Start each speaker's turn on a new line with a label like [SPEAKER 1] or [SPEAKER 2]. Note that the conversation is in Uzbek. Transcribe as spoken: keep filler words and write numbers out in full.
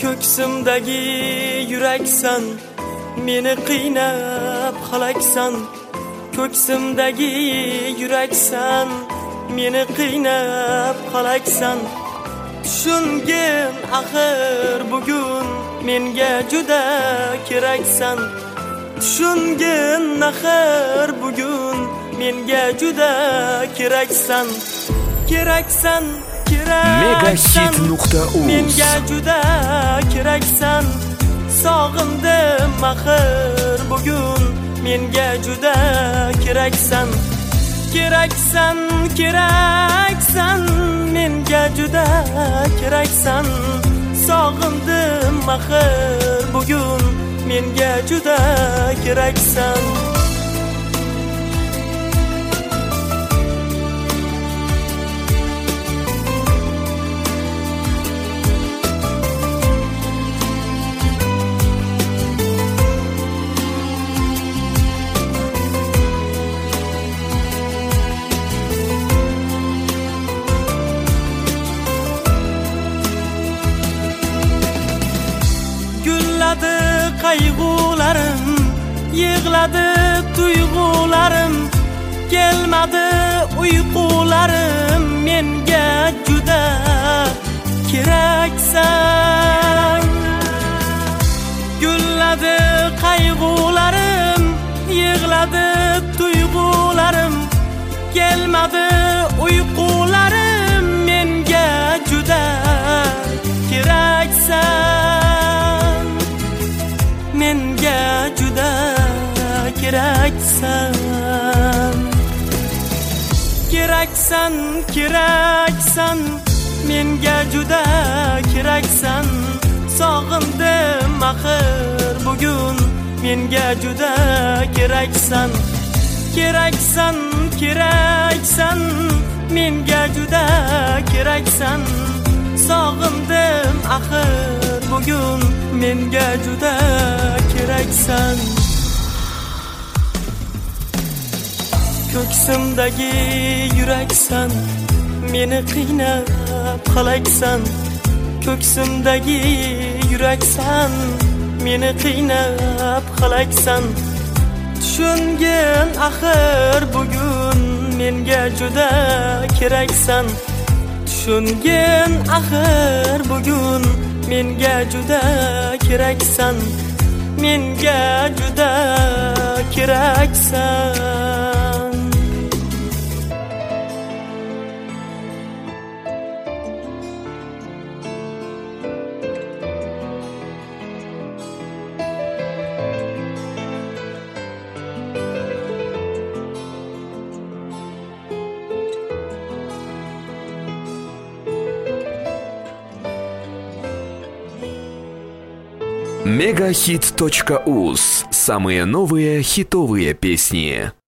[SPEAKER 1] Ko'ksimdagi yuraksan, meni qiynab halaksan. Ko'ksimdagi yuraksan, meni qiynab halaksan. Tushungin axir bugun menga juda keraksan. Tushungin axir bugun menga juda keraksan. Keraksan, keraksan. Menga juda keraksan. Sog'indim axir bugun menga juda keraksan. Keraksan, keraksan. Menga juda keraksan. Sog'indim axir bugun menga juda keraksan. Yig'ladi qayg'ularim, yig'ladi tuyg'ularim, kelmadi uyqularim, menga juda keraksan. Gulladi qayg'ularim, yig'ladi tuyg'ularim, kelmadi uyqularim, menga juda keraksan. Menga juda keraksan. Keraksan, keraksan. Menga juda keraksan. Sog'indim axir bugun menga juda keraksan. Keraksan, keraksan. Menga juda keraksan. Sog'indim axir bugun menga juda keraksan. Ko'ksimdagi yuraksan, meni qiynab halaksan. Ko'ksimdagi yuraksan, meni qiynab halaksan. Tushungin axir bugun menga juda keraksan. Tushungin axir bugun menga juda keraksan. Menga juda keraksan.
[SPEAKER 2] мегахит точка уз. Самые новые хитовые песни.